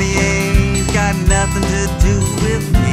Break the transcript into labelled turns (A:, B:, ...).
A: money ain't got nothing to do with me.